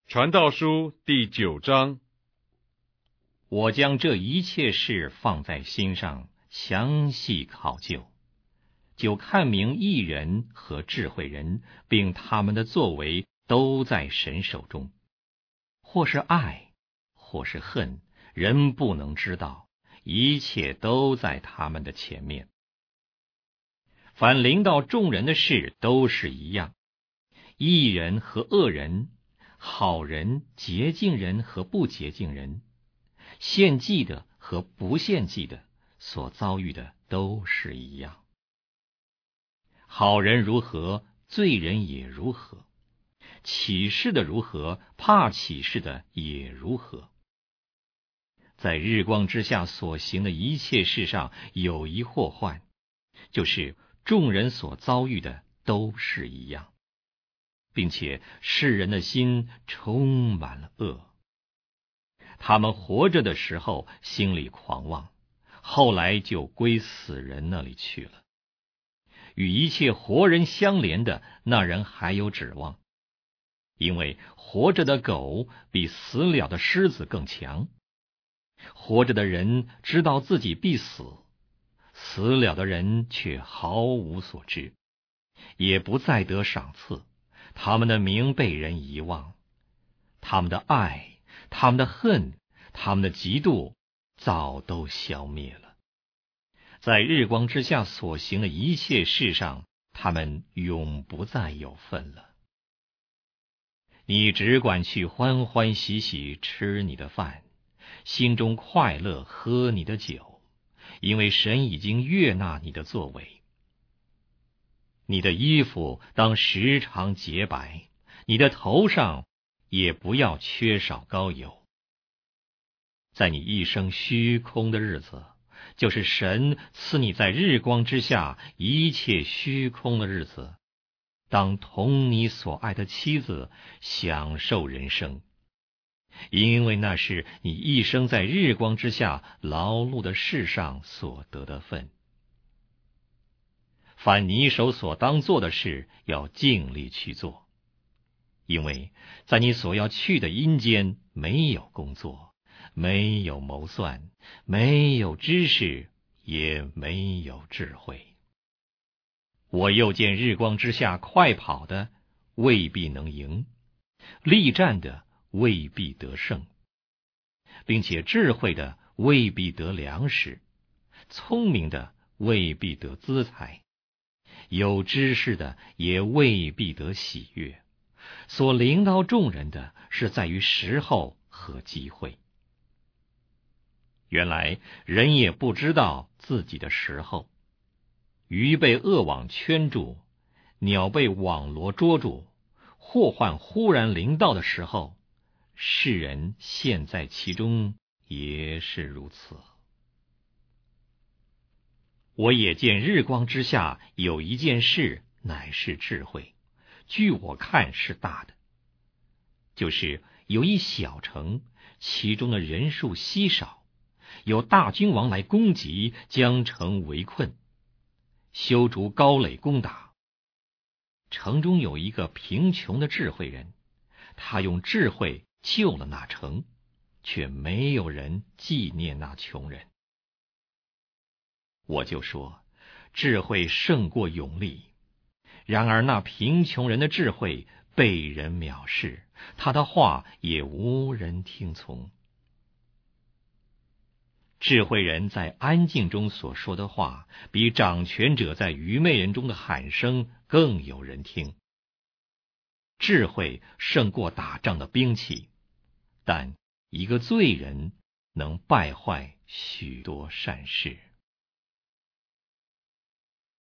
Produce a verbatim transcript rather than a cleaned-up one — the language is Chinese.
传道书第九章。 我将这一切事放在心上，详细考究，就看明义人和智慧人，并他们的作为都在神手中，或是爱，或是恨，人不能知道，一切都在他们的前面。凡临到众人的事都是一样，义人和恶人，好人、洁净人和不洁净人，献祭的和不献祭的，所遭遇的都是一样。好人如何，罪人也如何；起誓的如何，怕起誓的也如何。在日光之下所行的一切事上有一祸患，就是众人所遭遇的都是一样，并且世人的心充满了恶。他们活着的时候心里狂妄，后来就归死人那里去了。与一切活人相连的那人还有指望，因为活着的狗比死了的狮子更强。活着的人知道自己必死，死了的人却毫无所知，也不再得赏赐，他们的名被人遗忘，他们的爱，他们的恨，他们的嫉妒早都消灭了。在日光之下所行的一切事上，他们永不再有份了。你只管去欢欢喜喜吃你的饭，心中快乐喝你的酒，因为神已经悦纳你的作为。你的衣服当时常洁白，你的头上也不要缺少膏油。在你一生虚空的日子，就是神赐你在日光之下一切虚空的日子，当同你所爱的妻子享受人生，因为那是你一生在日光之下劳碌的事上所得的分。凡你手所当做的事，要尽力去做，因为在你所要去的阴间没有工作，没有谋算，没有知识，也没有智慧。我又见日光之下快跑的未必能赢，力战的未必得胜，并且智慧的未必得粮食，聪明的未必得资财，有知识的也未必得喜悦。所临到众人的是在于时候和机会。原来人也不知道自己的时候，鱼被恶网圈住，鸟被网罗捉住，祸患忽然临到的时候，世人陷在其中也是如此。我也见日光之下有一件事乃是智慧，据我看是大的，就是有一小城，其中的人数稀少，有大君王来攻击，将城围困，修筑高垒攻打。城中有一个贫穷的智慧人，他用智慧救了那城，却没有人纪念那穷人。我就说，智慧胜过勇力，然而那贫穷人的智慧被人藐视，他的话也无人听从。智慧人在安静中所说的话，比掌权者在愚昧人中的喊声更有人听。智慧胜过打仗的兵器，但一个罪人能败坏许多善事。